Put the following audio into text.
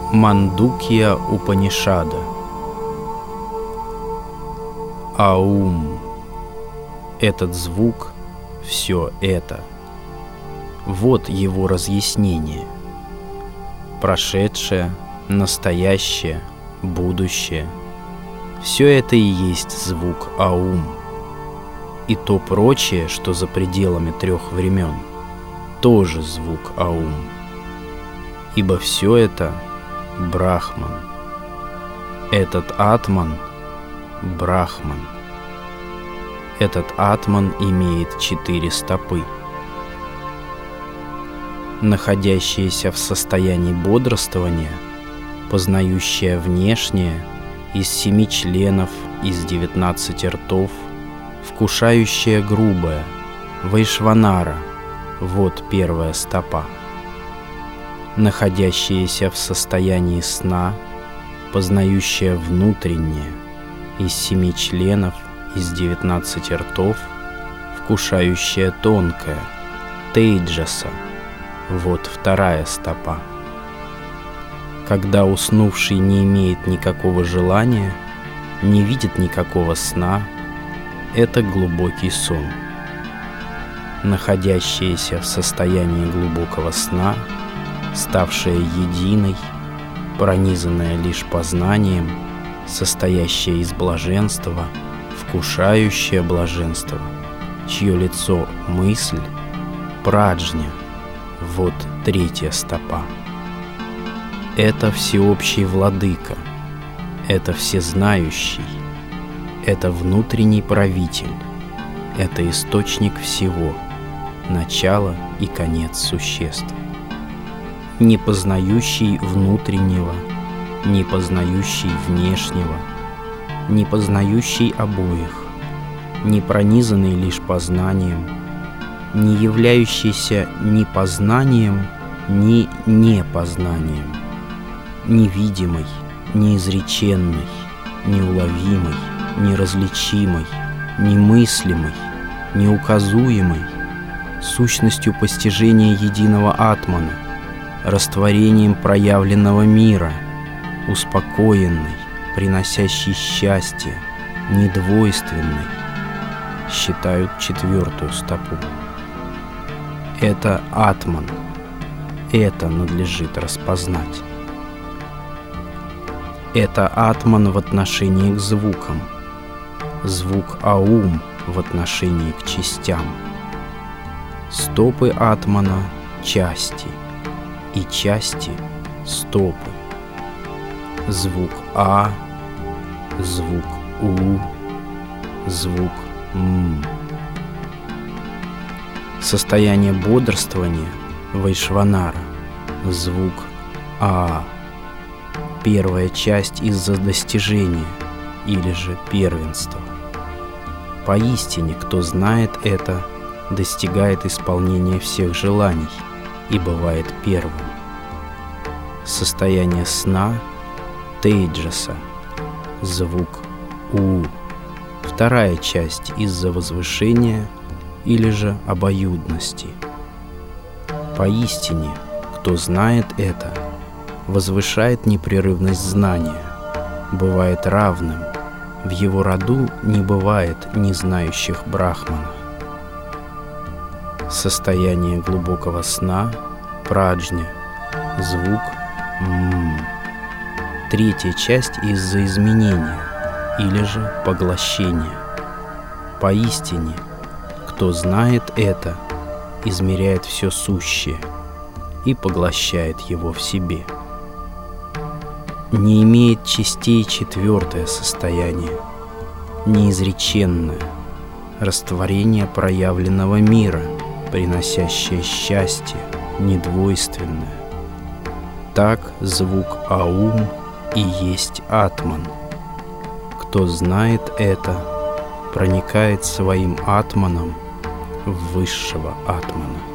Мандукья Упанишада. Аум. Этот звук, все это. Вот его разъяснение. Прошедшее, настоящее, будущее. Все это и есть звук Аум. И то прочее, что за пределами трех времен, тоже звук Аум. Ибо все это Брахман. Этот Атман — Брахман. Этот Атман имеет 4 стопы. Находящееся в состоянии бодрствования, познающее внешнее, из 7 членов, из 19 ртов, вкушающее грубое, Вайшванара, вот первая стопа. Находящееся в состоянии сна, познающее внутреннее, из 7 членов, из 19 ртов, вкушающее тонкое, Тейджаса, вот вторая стопа. Когда уснувший не имеет никакого желания, не видит никакого сна, это глубокий сон. Находящееся в состоянии глубокого сна, ставшая единой, пронизанная лишь познанием, состоящая из блаженства, вкушающая блаженство, чье лицо — мысль, праджня, вот третья стопа. Это всеобщий владыка, это всезнающий, это внутренний правитель, это источник всего, начало и конец существ. Не познающий внутреннего, не познающий внешнего, не познающий обоих, не пронизанный лишь познанием, не являющийся ни познанием, ни непознанием, невидимый, неизреченный, неуловимый, неразличимый, немыслимый, неуказуемый, сущностью постижения единого Атмана, растворением проявленного мира, успокоенный, приносящий счастье, недвойственный, считают 4-ю стопу. Это Атман, это надлежит распознать. Это Атман в отношении к звукам, звук Аум в отношении к частям. Стопы Атмана — части, и части — стопы. Звук А, звук У, звук М. Состояние бодрствования — Вайшванара, звук А. Первая часть из-за достижения, или же первенства. Поистине, кто знает это, достигает исполнения всех желаний и бывает первым. Состояние сна — Тейджаса, звук У. Вторая часть из-за возвышения или же обоюдности. Поистине, кто знает это, возвышает непрерывность знания, бывает равным, в его роду не бывает незнающих брахманов. Состояние глубокого сна — праджня, звук М. Третья часть из-за изменения или же поглощения. Поистине, кто знает это, измеряет все сущее и поглощает его в себе. Не имеет частей 4-е состояние, неизреченное, растворение проявленного мира, приносящее счастье, недвойственное. Так звук Аум и есть Атман. Кто знает это, проникает своим Атманом в высшего Атмана.